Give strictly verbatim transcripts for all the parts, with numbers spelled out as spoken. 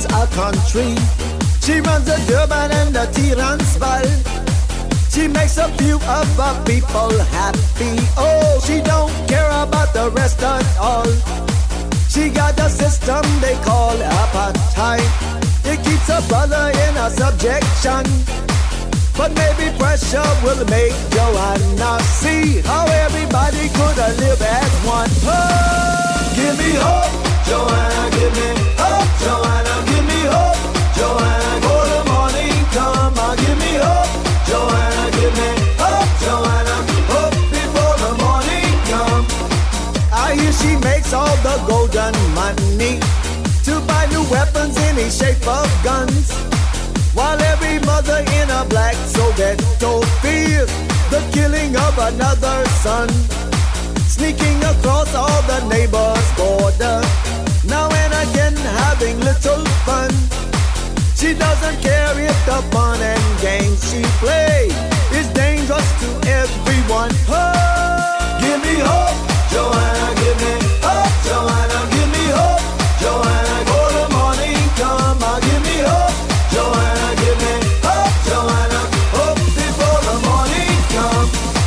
runs our country. She runs the Durban and the Transvaal. She makes a few of her people happy. Oh, she don't care about the rest at all. She got a system they call apartheid. It keeps her brother in a subjection. But maybe pressure will make Joanna see how everybody could live as one. Oh, give me hope, Joanna, give me hope, Joanna, give me hope, Joanna, go the morning come, uh, give me hope, Joanna, give me hope, Joanna, hope before the morning come. I hear she makes all the golden money to buy new weapons in the shape of guns, while every mother in a black Soweto fears the killing of another son, sneaking across all the neighbors' border, now and again having little fun. She doesn't care if the fun and games she plays is dangerous to everyone. Oh, give me hope, Joanna, give me hope, Joanna, give me hope, Joanna, go the morning come, uh, give me hope, Joanna, give me hope, Joanna, hope before the morning come.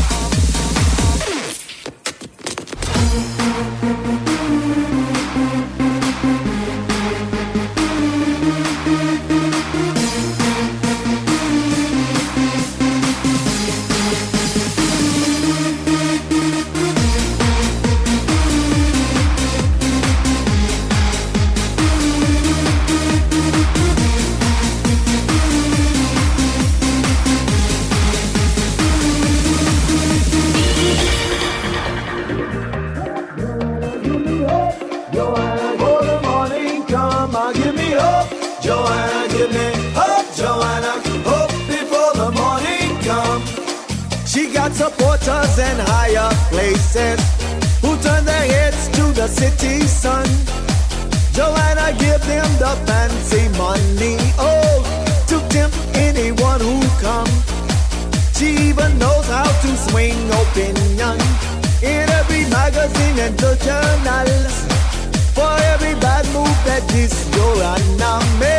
Supporters in higher places who turn their heads to the city sun. Joanna give them the fancy money, oh, to tempt anyone who comes. She even knows how to swing opinion in every magazine and the journals. For every bad move that this Joanna made,